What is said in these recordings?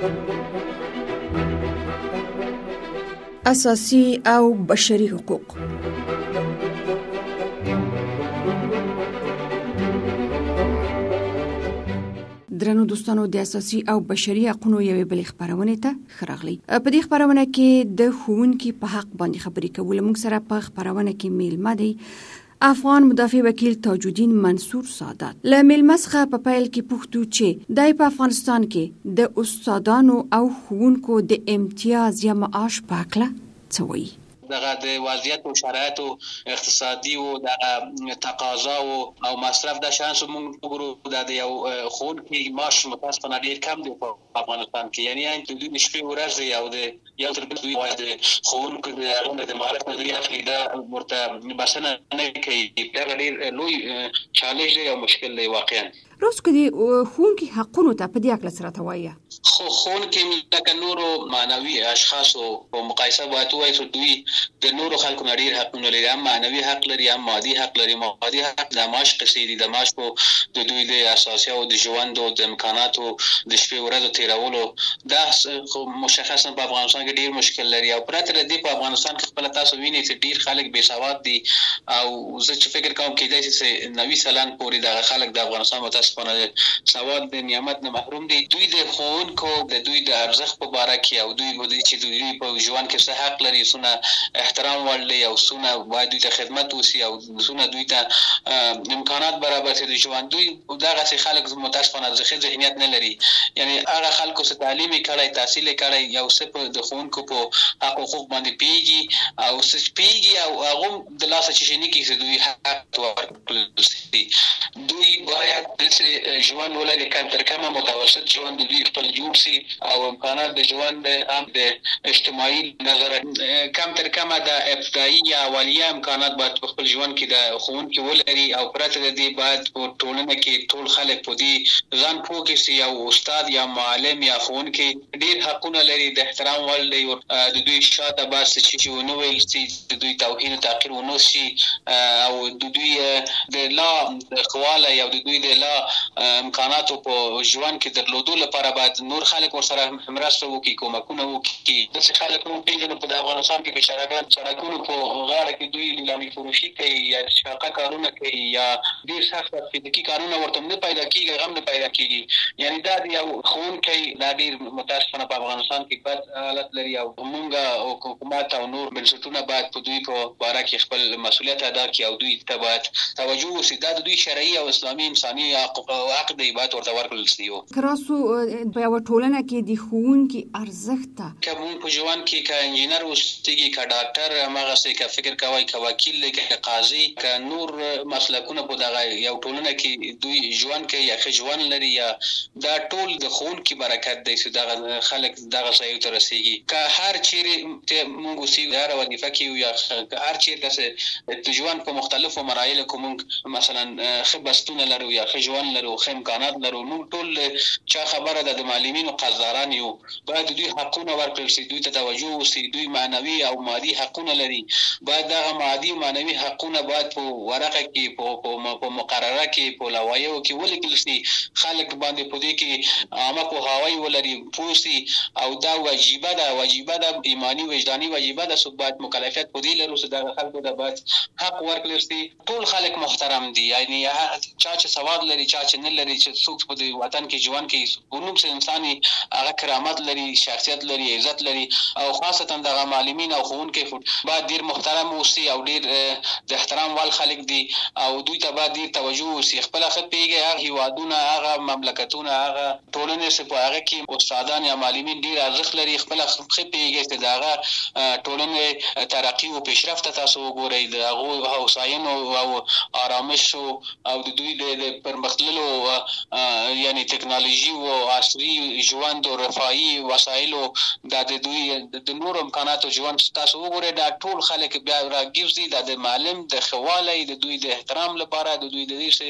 اساسي او بشري حقوق. درنو دوستانو، د اساسي او بشري حقوقو یوې بلې خبرونه ته خراغلی. په دې خبرونه کې د ښوونکي په حق باندې خبرې کول. موږ سره په خبرونه کې میلمه دی افغان مدافع وکیل تاج الدین منصور سادات. له میلمه څخه په پیل کې پوښتو چې د افغانستان کې د استادانو او ښوونکو د امتیاز یا معاش په اړه څه وایي. دغه د وضعیت او شرایط او اقتصادي او د تقاضا او مصرف د شانس موږ وګورو د یو ښوونکي معاش متاسفانه ډیر کم دی په افغانستان کې. یعنی د دوی شپې ورځې او د یو تر بل دوی وایي د ښوونکو د مهارت نظریه دا ورته بسنه نه کوي. دا ډیر لوی چالش دی او مشکل دی واقعا. روز کدي ښوونکي حقونو ته په دې اړه سره توایي. خو ښوونکي لکه نورو معنوي اشخاصو په مقایسه باید وایي چې دوی د نورو خلکو نه ډیر حقونه لري. هم معنوي حق لري، هم مادي حق لري. مادي حق د معاش قصې دي، د معاش په د دوی د اساسي او د ژوند او د امکاناتو د شپې ورځې تیرولو دا مشخصا په افغانستان کې ډیر مشکل لري. او پرته د دې په افغانستان کې خپل تاسو وینئ چې ډیر خلک بې سواد دي او زه چې فکر کوم کېدای شي چې 90% پورې د خلک د افغانستان متاسفانه سواد د نعمت نه محروم دي. دوی د ښوونکو د دوی د ارزښت په باره کې او دوی چې دوی په ژوند کې څه حق لري، څونه احترام ولري او څونه باید دوی ته خدمت وشي او څونه دوی ته امکانات برابر شي د ژوند. دوی دغه خلک متاسفانه ذهنیت نه لري. یعنی هغه خلکو چې تعلیم کړی، تحصیل کړی، یو څه په د ښوونکو په حقوق باندې پیږي او څه پیږي او هغه د لاسه چې شي نه کیږي دوی حق ورکړل شي. دوی باید د ژوند ولري کم تر کمه متوسط ژوند دوی خپل جوړ شي او امکانات د ژوند هم د اجتماعي نظر کم تر کمه د ابتدایي یا اولیه امکانات باید په خپل ژوند کې د ښوونکي ولري. او پرته د دې باید په ټولنه کې ټول خلک په دې ځان پوه کړي چې یو استاد یا معلم یا ښوونکي ډیر حقونه لري، د احترام وړ دی. د دوی شاته باید څه شي ونه ویل شي، د دوی توهین او تحقیر ونه شي او د دوی د لا خواله یا د دوی د لا امکاناتو په ژوند کې درلودو لپاره باید نور خلک ورسره مرسته وکړي، کومکونه وکړي. داسې خلک موږ پېژنو په افغانستان کې بیچارهګان سړکونو په غاړه کې دوی لیلامي فروشي کوي یا شاقه کارونه کوي یا ډېر سخت فزیکي کارونه ورته نه پیدا کېږي، غم نه پیدا کېږي. یعنی دا د یو ښوونکی دا ډېر متاسفانه په افغانستان کې بد حالت لري او موږ حکومت او نور بنسټونه باید په دوی په باره کې خپل مسؤلیت ادا کړي او دوی ته باید توجه وشي. دا د دوی شرعي او اسلامي انساني حق دی، باید ورته ورکړل شي. کراسو په یو ټولنه کې د ښوونکي ارزښت ته که موږ په ژوند کې که انجینر اوسېږي، که ډاکټر، هماغسې که فکر کوئ، که وکیل دی، که قاضي، که نور مسلکونه په دغه یو ټولنه کې دوی ژوند کوي یا ښه ژوند لري، یا دا ټول د ښوونکي برکت دی چې دغه خلک دغه ځایو ته رسېږي. که هر چیرې موږ اوسېږو، هره وظیفه کې یو یا هر چیرې داسې د ژوند په مختلفو مراحلو کې موږ مثلا ښه بستونه لرو یا ښه ژوند لرو، ښه امکانات لرو، موږ ټول چا خبره ده د معلمینو قدردان یو. باید دوی حقونه ورکړل شي، دوی ته توجه وشي. دوی معنوي او مادي حقونه لري، باید دغه مادي او معنوي حقونه باید په ورقه کې په مقرره کې په لوایحو کې ولیکل شي. خلک باندې په دې کې عامه پوهاوی ولري، پوه شي او دا واجبه ده ایمانی وجداني واجبه ده. څوک باید مکلفیت په دې لرو چې دغه خلکو ته باید حق ورکړل شي. ټول خلک محترم دي، یعنی چا چې سواد لري، چا چې نه لري، چې څوک په دې وطن کې ژوند کوي ونوم چې انساني هغه کرامت لري، شخصیت لري، عزت لري. او خاصتا دغه معلمین او ښوونکي باید ډیر محترم اوسي او ډیر د احترام وړ خلک دي او دوی ته باید ډیر توجه وشي. خپل ښه پیږي هغه هیوادونه، هغه مملکتونه، هغه ټولنې چې په هغه کې استادان یا معلمین ډیر ارزښت لري. خپل ښه پیږي چې دغه ټولنې ترقي او پیشرفت تاسو وګورئ، د هغو هوساینو او آرامش او د دوی د پرمختللو یعنی ټکنالوژي او عصري ژوند او رفاهي وسایلو د دوی د نور امکاناتو ژوند تاسو وګورئ. دا ټول خلک بیا راګرځي د معلم د خواله د دوی د احترام لپاره، د دوی د دې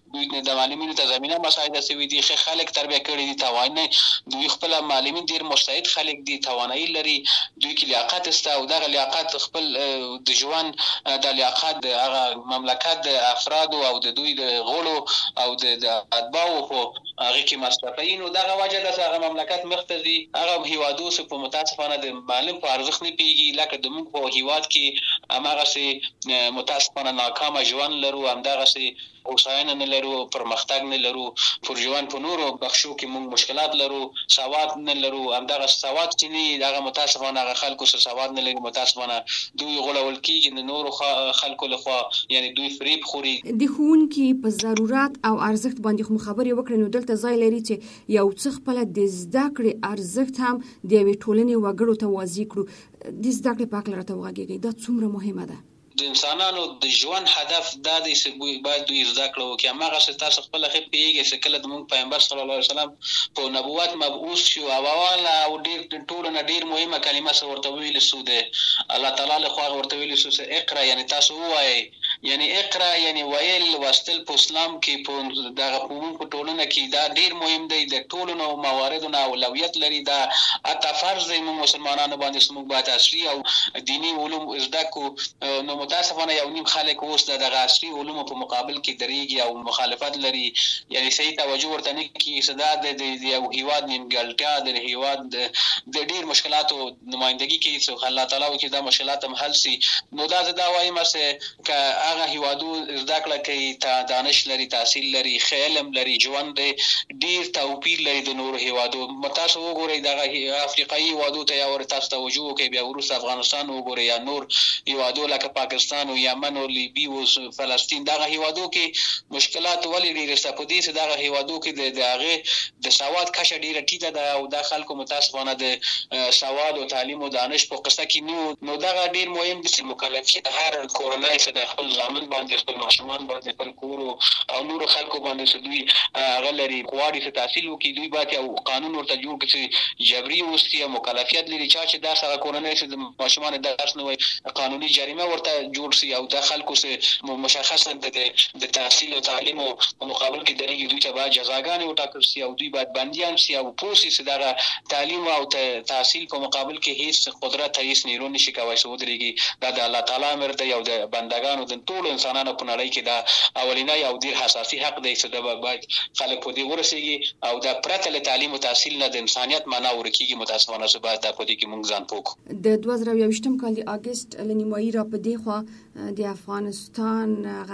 دوی د معلمینو ته زمينه مساعده سوي دي، خلک تربیه کړي دي، توانای دوی خپل معلمین ډیر مستعد خلک دي، توانایي لري، دوی کې لیاقت است او دغه لیاقت خپل د ژوند د لیاقت د هغه مملکت د افراد او د دوی د غړو او د اتباعو په هغه کې مصرفي نو دغه وجه د هغه مملکت مختزي هغه هیوادو سه په متاسفانه د معلم په ارزښت نه پیږي، لکه د موږ په هیواد کې هغه سه متاسفانه ناکام ژوند لرو، همدغه سه اوساینه نه لرو، پرمختګ نه لرو، پر ژوند په نورو بخشو کې موږ مشکلات لرو، سواد نه لرو، همدغه سواد چې نه دغه متاسفانه هغه خلکو سره سواد نه لري، متاسفانه دوی غولول کېږي د نورو خلکو لخوا، یعنی دوی فریب خوري. د ښوونکي په ضرورت او ارزښت باندې خو خبرې وکړې، نو دلته ځای لري چې یو څه خپل د زده کړې ارزښت هم د یوې ټولنې وګړو ته واضح کړو. د زده کړې په اړه راته وغږیږئ، دا څومره مهمه ده؟ د انسانانو د ژوند هدف دا دی چې باید دوی زده کړه وکړي. هماغه چې تاسو خپل پیږئ چې کله د موږ پیغمبر صلی الله علیه وسلم په نبوت مبعوث شو، اوله او ډیر ټولنه ډیر مهمه کلمه څه ورته ویل سو ده الله تعالی له خوا ورته ویل سو چې اقرا، یعنی تاسو وایي، یعنی اقرا یعنی ویل واستل په اسلام کې په دغه په ټولنه کې دا ډیر مهم دی، د ټولنو مواردونو اولویت لري، دا اته فرض دی موږ مسلمانانو باندې موږ باید عصري او دینی علوم زده کو. نو متاسفانه یو نیم خلک اوس د عصري علومو په مقابل کې دریږي او مخالفت لري، یعنی صحیح توجه ورته نه کوي. صدا د یو هیواد نیمګړتیا د هیواد د ډیر مشکلاتو نمائندګي کوي چې الله تعالی وکړي دا مشکلات هم حل شي. نو دا وایم چې ک هغه هیوادو زده کړه کوي، دانش لري، تحصیل لري، علم لري، ژوند ډیر توپیر لري د نورو هیوادو. تاسو وګورئ دغه افریقایي هیوادو ته یا ورته تاسو توجه وکړئ، بیا وروسته افغانستان وګورئ یا نور هیوادو لکه پاکستان او یمن او لیبی او فلسطین، دغه هیوادو کې مشکلات ولې ډیر شته په دې چې دغه هیوادو کې د هغه د سواد کچه ډیره ټیټه ده او د خلکو متاسفانه د سواد او تعلیم او دانش په قصه کې نو دغه ډیر مهم دي چې مکلفیت هر کورنۍ چې د خپل ځامن باندې خپل ماشومان باندې خپل کور او نور خلکو باندې چې دوی غلري غواړي چې تحصیل وکړي، دوی باید یو قانون ورته جوړ کړي چې جبري اوسي مکلفیت لري چې دا سره کورنۍ چې د ماشومان درس نه وي قانوني جریمه ورته جوړ شي او د خلکو سره مشخصا د تحصیل او تعلیم او مقابل کې درېږي، دوی ته باید جزاګانې وټاکل شي او دوی باید بندیان شي او پوسي چې دا تعلیم او تحصیل په مقابل کې هیڅ قدرت هیڅ نیرو نشي کوي چې ودرېږي. دا د الله تعالی امر دی او د بندگانو د ټولو انسانانو په نړۍ کې دا اولینی او ډیر حساسي حق دی چې دا باید خلک په دې ورسېږي او دا پرته له تعلیم او تحصیل نه د انسانیت معنا ورکیږي. متاسفانه چې باید دا په دې کې موږ ځان پوکو. د 2021 کال د اگست لنیمایي را په دی خو د افغانستان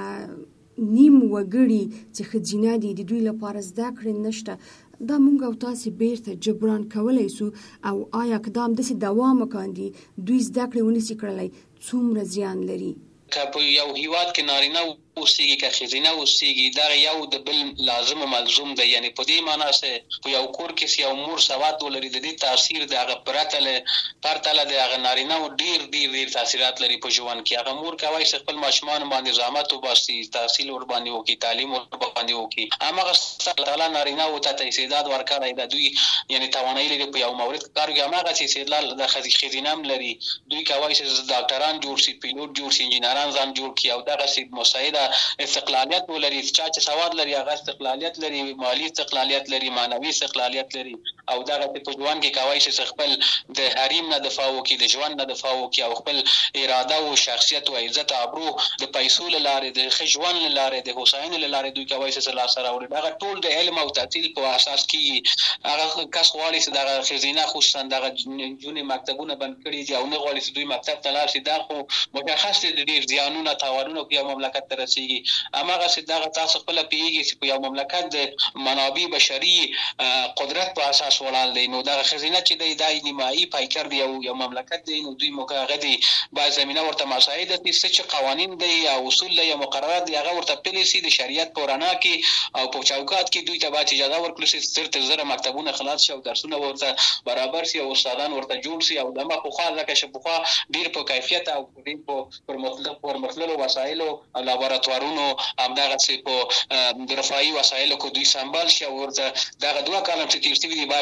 نیم وګړي چې خځینه دي د دوی لپاره زده کړې نشته، دا مونږ او تاسو بیرته جبران کولای سو او آیا اقدام داسې دوام وکاندي دوی زده کړې ونیسي کړلای څومره زیان لري؟ که په یو هیواد کې نارینه اوسېږي که ښځینه اوسېږي دا یو د بل لازم او ملزوم دی، یعنی په دې معنا چې په یو کور کې یو مور سواد ولري د دې تاثیر د هغه پرته له د هغه نارینه ډیر ډیر ډیر تاثیرات لري په ژوند کې. هغه مور کوي چې خپل ماشومان باندې زحمت وباسي، تحصیل ور باندې وکړي، تعلیم ور باندې وکړي، هغه تعالی نارینه او ته استعداد ورکړی دا دوی یعنی توانایي لري په یو مورد کار کوي، هغه چې استعداد د ښځینه هم لري، دوی کوي چې ډاکټران جوړ شي، پیلوټ جوړ شي، انجینران ځان جوړ کړي او دغه سي مساعده استقلالیت ولري، چې سواد لري هغه استقلالیت لري، مالی استقلالیت لري، معنوي استقلالیت لري او دغه په ژوند کې کوي چې خپل د حریم نه دفاع وکړي، د ژوند نه دفاع وکړي او خپل اراده او شخصیت او عزت او ابرو د پیسو لاره د ژوند لاره د حسین لاره دوی کوي چې لا سره وړي. دغه ټول د علم او تحصیل په اساس کې هغه کس غواړي چې دغه خزینه خصوصا دغه جونې مکتبونه بند کړي دي او نه غواړي چې دوی مکتب ته لاړ شي. دا خو مشخص دي ډیر زیانونه تاوانونه په یو مملکت ته رسیږي. هماغه چې دغه تاسو خپل پیږي چې په یو مملکت د منابع بشري قدرت په اساس ولاړ دی، نو دغه خزینه چې دی د نیمایي پایکر دی یو مملکت دی، نو دوی موږ دي باید زمينه ورته مساعده دي چې قوانين دي او اصول دي مقررات دي هغه ورته پالیسي د شریعت په رڼا کې او په چوکاټ کې دوی ته باید اجازه ورکړل شي چې زره مکتبونه خلاص شي او درسونه ورته برابر شي او استادان ورته جوړ شي او دغه خو خاله کې شپخوا ډیر په کیفیت او ډیر په مطلب وسایلو او لابراتوارونو همدغه چې په رفاهي وسایلو کو دوی سمبال شي او ورته دغه دوه کالم چې تیر شوي دي باید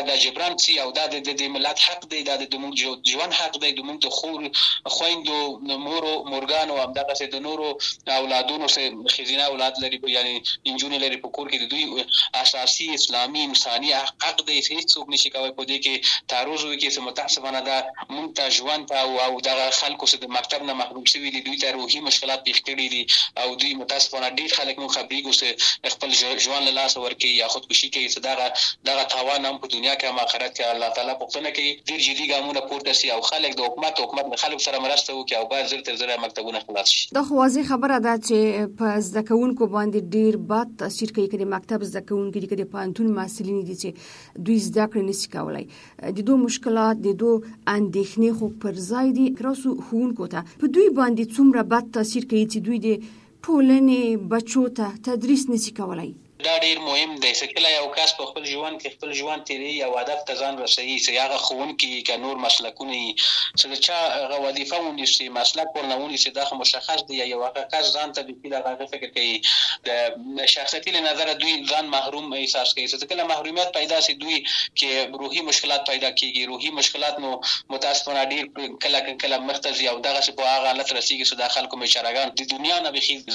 د جبران سي او د ملت حق دی، د موږ ژوند حق دی، د موږ د خور خويندو مورو مورګانو هم دغه سي د نورو اولادونو سه خزینه اولاد لري یعنی انجونې لري په کور کې د دوی اساسي اسلامي انساني حق دی، هیڅ څوک نشي کوي په دې کې تعرض وکړي. چې متاسفانه دا مونږ ته ژوند او دغه خلکو سره د مکتب نه محروم شوي دي، دوی ته روحي مشکلات پیښ کړي دي او دوی متاسفانه ډیر خلک مو خبرېږو چې خپل ژوند له لاسه ورکړي یا خودکشي کوي. چې دغه تاوان هم په دنیا کې هم آخرت کې الله تعالی پوښتنه کوي. ډیر جدي ګامونه پورته سي او خلک د حکومت د خلکو سره مرسته وکړي او باید زر تر زر مکتبونه خلاص شي. دا خو واضح خبره ده چې په زده کوونکو باندې ډیر بد تاثیر کوي چې مکتب زده کوونکي چې د پانتون محصلین دي چې دوی زده کړې نشي کولای. د دوه مشکلات د دوه اندېښنې خو پر ځای دي کراسو ښوونکو ته په دوی باندې څومره بد تاثیر کوي چې دوی د ټولنې بچو ته تدریس نشي کولای. دا ډیر مهم دی چې کله یو کس په خپل ژوند کې خپل ژوند تیری او هدف ته ځان رسوي چې هغه ښوونکي که نور مسلکونه چې د چا هغه وظیفه ونیسي مسلک ورنه ونیسي دا مشخص دی. یو هغه کس ځان ته بیخي هغه فکر کوي د شخصیتي له نظره دوی ځان محروم احساس کوي. چې کله محرومیت پیدا سي دوی کې روحي مشکلات پیدا کیږي. روحي مشکلات نو متاسفانه ډیر کله مختزي او دغه څه په هغه حالت رسیږي چې د خلکو بیچارهګان د دنیا نه بخي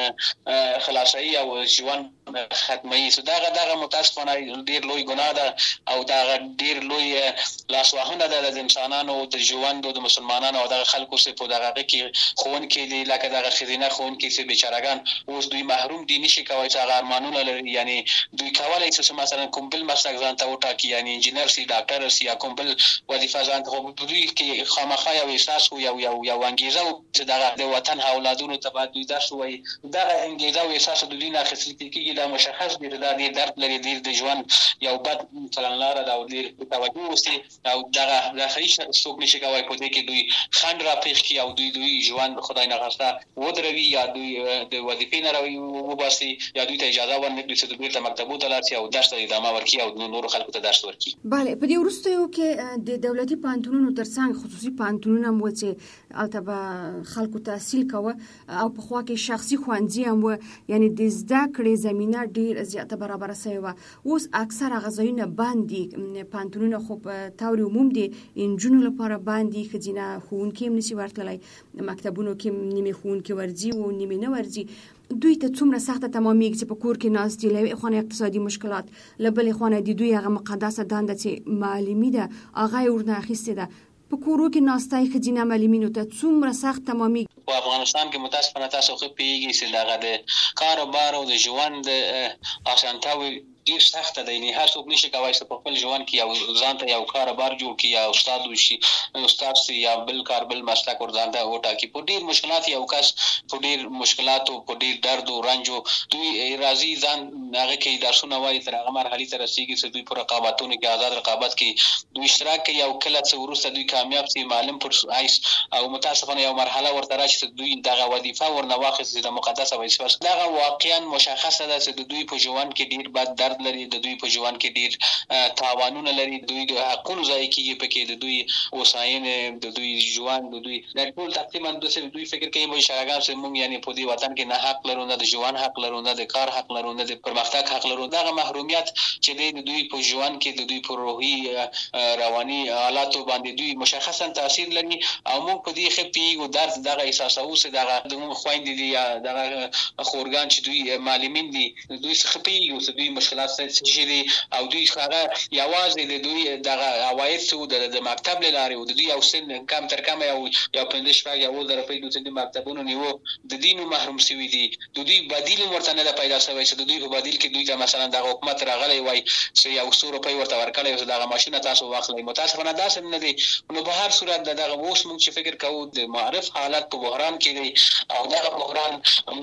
ځان خلاصي او ژوند ختمي. سو دغه متاسفانه ډیر لوی ګناه ده او دا ډیر لوی لاسوهنه ده د انسانانو د ژوند او د مسلمانانو او د خلکو سره په دغه کې خوونکي دي لکه دغه خزینه خوونکي سي بیچارهګان اوس دوی محروم دي نشي کوي چې هغه ارمانونه لري. یعنی دوی کولای شي چې مثلا کوم بل مسلک ځان ته وټاکي یعنی انجینر سي ډاکټر سي یا کوم بل وظیفه ځان ته دوی کې خامخا یو احساس او یو انګیزه چې دغه د وطن اولادونو ته باید دوی درس وایي. دغه انګیزه او احساس د دوی نه اخیستل کېږي. دا مشخص دي دا ډیر درد لري د ژوند یو بد چلنلاره دا او ډیر توجه وسی او دغه هیڅ څوک نشي کوي په دې کې دوی خند را پیښ کی او دوی ژوند خدای نه غوښته ودروي یا دوی د وظیفې نه راوي وباسي یا دوی ته اجازه ورنکړي چې دوی ته مکتبو ته لاړ شي او درس ته ادامه ورکړي او نور خلکو ته درس ورکړي. بله په دې وروستیو کې د دولتي پانتونونو ترڅنګ خصوصي پانتونونه مو چې البته خلکو تحصیل کوه او په خوا کې شخصي ښوونځي هم و یعنی د زده کړې زمينه ډیر زیاته برابر شوی و. اوس اکثره غزاینه باندې پانتونونه خو په تور عموم دي انجونو لپاره باندې خزینه خوونکي هم نشي ورتلای مکتبونو کې نیمه خوونکي ورځي او نیمه نه ورځي. دوی ته څومره سخته تمامېږي چې په کور کې ناست دي له خونه اقتصادي مشکلات له بلې خونه د دوی هغه مقدسه دنده چې معلمي ده هغه ورنه اخیستې ده په کورو کې ناستای خزینه معلمینو ته څومره سخت تمامېږي. په افغانستان کې متاسفانه تاسو خو پیږي چې دغه د کاروبار او د ژوند اسانتیاوي ډیر سخت ده. نه هر څوک نشي کوي چې په خپل ژوند کې یو ځان ته یو کاروبار جوړ کړي یا استاد وشي استاد سي یا بل کار بل مسلک ور ځان ته وټاکي. په ډیر مشکلات یو کس په ډیر مشکلات او په ډیر درد او رنج دوی راضي ځان هغه کې درسونه وایي تر هغه مرحله ته رسیدي چې دوی پر رقابتونو کې آزاد رقابت کې دوی اشتراک کوي او کله چې ورسته دوی کامیاب سي معلم پر آیس او متاسفانه یو مرحله ورته راشي چې دوی دغه وظیفه ورنه واخیستي د مقدسه وظیفه دغه واقعا مشخصه ده چې دوی په ژوند کې ډیر بد درد لري. د دوی په ژوند کې ډیر تاوانونه لري. دوی د حقونو ځای کېږي پکې د دوی وساینې د دوی ژوند د دوی د ټول تقریبا د دوی فکر کوي به شرګان چې موږ یعنی په دې وطن کې نه حق لرو نه د ژوند حق لرو نه د کار حق لرو نه د پرمختګ حق لرو. دغه محرومیت چې د دوی په ژوند کې د دوی په روحي رواني حالاتو باندې دوی مشخصا تاثیر لري او موږ په دې خپې او درد دغه احساس او چې دغه د موږ خويندې دي یا دغه خورګان چې دوی معلمین دي دوی خپې او چې دوی مشکلات شي او دوی هغه یوازې د دوی دغه عواید څو د مکتب لاره او د دوی او سن کم تر کم یو پندش پاګ یو در په د مکتبونو نیو د دینو محروم شوی دي. د دوی بدیل ورته نه پیدا شوی چې د دوی په بدیل کې دوی ته مثلا د حکومت راغلی وای چې یو 100 روپۍ ورته ورکړی او دغه ماشين تاسو واخلئ. متاسفانه دا څه نه دي. نو په هر صورت دغه اوس موږ چې فکر کوو د معرف حالت په بحران کې دی او دغه بحران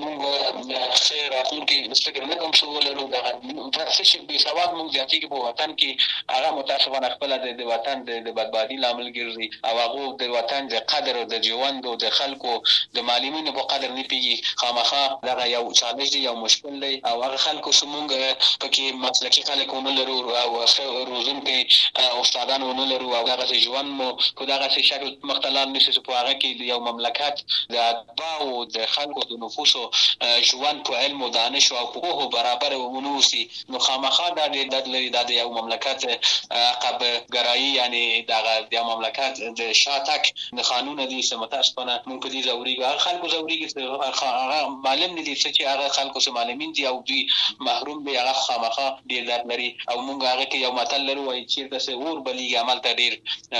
موږ خیر اخون کې فکر نه کوم څه ولرو دغه څه به سواد موږ ځاتې کې په وطن کې هغه متاسفانه خپل د وطن د بدبادي لامل ګرځي او هغه د وطن د قدر او د ژوند او د خلکو د معلمینو په قدر نه پیږي. خامخا دغه یو چالش دی یو مشکل دی او هغه خلکو سمونګ پکې مسلکي خلک ونه لرو او روزونکي استادان ونه لرو او دغه ژوند مو په دغه شکل مختلال نشي په هغه کې یو مملکت د اتباع او د خلکو د نفوسو ژوند په علم او دانش او په برابر ونوسي. نو خامخا د یو مملکت عقب ګرایي یعنی د مملکت د شاتک د قانون دي سمتاسپنه مونږ دي زوريږي خلکو زوريږي هغه معلم دي چې هغه خلکو سم معلمین دي او دوی محروم دي هغه خامخا ډیر درد لري او مونږ هغه کې یو متل لرو وایي چې د سور بلیږي عمل ته ډیر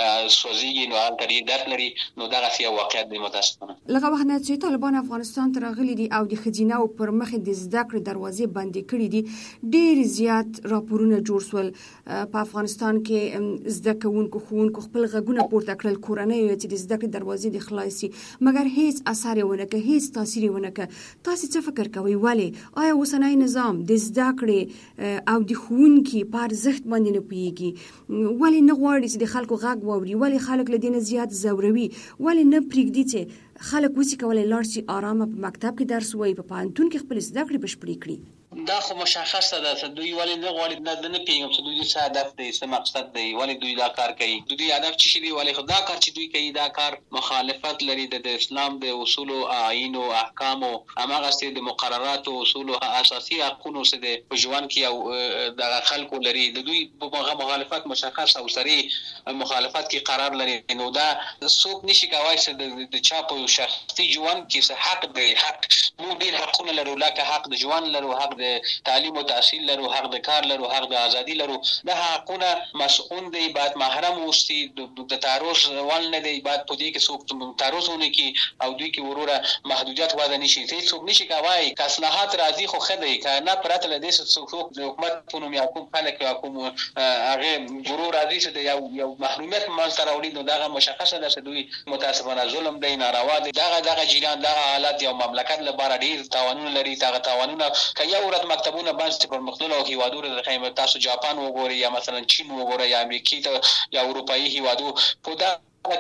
سوځيږي نو هغه ډیر درد لري نو دغه یو واقعیت دی متاسفانه. لکه وخت نه چې طالبان افغانستان ته راغلي دي او د خزینه او پر مخ د زده کړې دروازې بندې کړې دي ډیر زیات راپورونه جوړ سول په افغانستان کې زده کوونکو خوونکو خپل غږونه پورته کړل کورنۍ چې د زده کړې دروازې د خلاصي مګر هیڅ اثر ونه کوي هیڅ تاثیر ونه کوي. تاسو څه فکر کوئ ولی آیا اوسنۍ نظام د زده کړې او د خوونکي په ارزښت باندې نه پوهیږي ولی نه غواړي چې د خلکو غږ واوري ولی خلک له دې نه زیات زوروي ولی نه پرېږدي چې خلک وسی کولای لاړ شي آرامه په مکتب کې درس وایي په پوهنتون کې خپل زده کړې بشپړې کړي. دا خو مشخصه ده دوی ولی نه غواړي نه پیږم چې دوی څه هدف دی څه مقصد دی ولی دوی دا کار کوي دوی هدف چې دی ولی خدا کار چې دوی کوي دا کار مخالفت لري د اسلام د اصول او آیین او احکام او هغه ست د مقررات او اصول او اساسي حقوقو سره د ژوند کې او د خلکو لري د دوی په مخالفت مشخص او سری مخالفت کې قرار لري نو دا څوک نشي کوي چې د چاپ او شخصي ژوند کې حق دی حق مو ډیر حقونه لرو لکه حق د ژوند لرو حق تعلیم او تحصیل لرو حق د کار لرو حق د ازادي لرو د حقونه مسؤون دی بعد محرم اوسي د تعرض ول نه دی بعد په دې کې څوک تعرضونه کی او دوی کې وروره محدودیت واده نشي څوک نشي کوي اصلاحات راځي خو خدای کنه پرته له دې څوک د حکومت په نوم یا کوم خلک یا کوم هغه ورور راځي چې یو محرومیت منځ راوړي نو دا مشخصه ده چې دوی متاسفانه ظلم دی ناروا دی دغه جریان دغه حالت یو مملکت لپاره ډیر تاوانونه لري دغه تاوانونه کایو مکتبونه باندې پرمختللو هیوادونو د خیمه تاسو جاپان وګورئ یا مثلا چین وګورئ یا امریکا ته یا اروپאי هیوادو په دا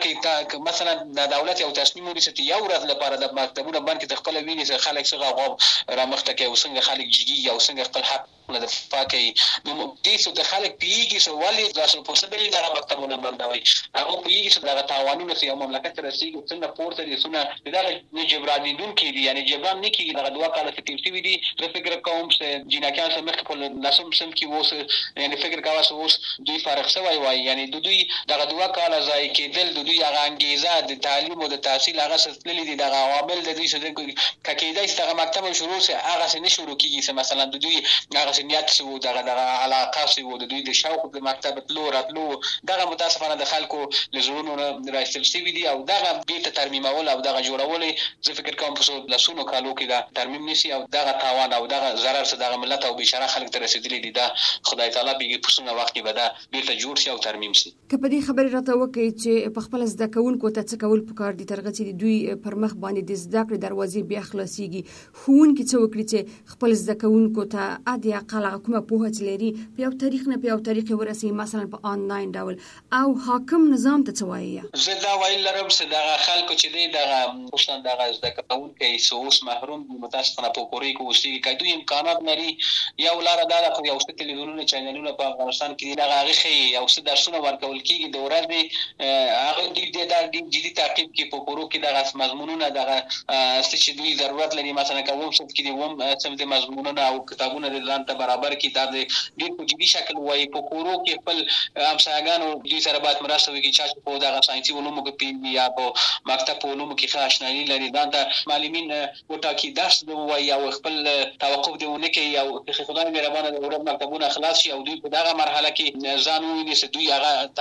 کې مثلا د دولت یو تصمیم ونیسي یو ورځ لپاره د مکتبونه باندې د خپل ویني څخه خلک څنګه را مخته کوي او څنګه خلک جګي او څنګه خپل حق نه د فاکي نو دې څه د خلک پیږي سو ولې تاسو په څه دلیل د مکتبونه باندې هغه پیږي چې د تعاونونو سره مملکت رسیدي څنګه پورته دي څنګه دا جبران دي کې دي یعنی جبران نه کیږي دغه دوه کاله کې تیری دي د فکر کوم چې جناکان سره مخ په لاسم سم کې ووس یعنی فکر کاوه اوس دوی فارغ شوی وای یعنی دوی دغه دوه کاله ځای کې دوی هغه انګیزه د تعلیم او د تحصیل هغه سلسله دي دغه عوامل د دې چې کېدای شي دغه مکتب شروع سي هغه څه شروع کیږي مثلا دوی هغه نیت سو دغه علاقه سو د دوی د شوق د مکتب تلو راتلو دغه متاسفانه د خلکو لزرونو راځل سی دي او دغه بیت ترمیمول او دغه جوړول زه فکر کوم په لاسونو کالو کې دا ترمیم نشي او دغه تاوان او دغه ضرر سره دغه ملت او بشاره خلک ته رسیدلی دي دا خدای تعالی به په څونه وخت کې به دا بیرته جوړ شي او ترمیم شي. که په دې خبره راته وکړي چې په خپل زده کوونکو ته څه کول پکار دي ترغه چې دوی پر مخ باندې د زده کړې دروازې بیا خلاصيږي خوونکي څه وکړي چې خپل زده کوونکو ته ادي اقل کومه پوهه لري په یو تاریخ نه په یو تاریخ ورسي مثلا په آنلاین ډول او حاکم نظام ته څه وایي زه دا ویل لرم چې دغه خلکو چې دی دغه خوشتن دغه زده کوونکي سوس محروم دي متاسفانه په کوري کې اوسي کې دوی امکانات لري یو لار دا د یو څه تلویزیونونو چینلونو په افغانستان کې دغه هغه یو څه درسونه ورکول کیږي د ورځې هغه د جدي تعقیب کې په کورو کې دغه مضمونونه دغه چې دوی ضرورت لري مثلا کوم څه کې دوم سم د مضمونونه او کتابونه د ځان ته برابر کتاب ډېر په جدي شکل وایي په کورو کې خپل همسایګانو دوی سره باید مرسته وکړي چې په دغه ساينسي علومو کې یا په مکتب په علومو کې ښه آشنایي لري دا د معلمین وټاکي درس وایي او خپل توقف دیونه کوي او خدای مهربانه د ورځ مکتبونه خلاص شي او دوی په دغه مرحله کې ځان ویني چې دوی هغه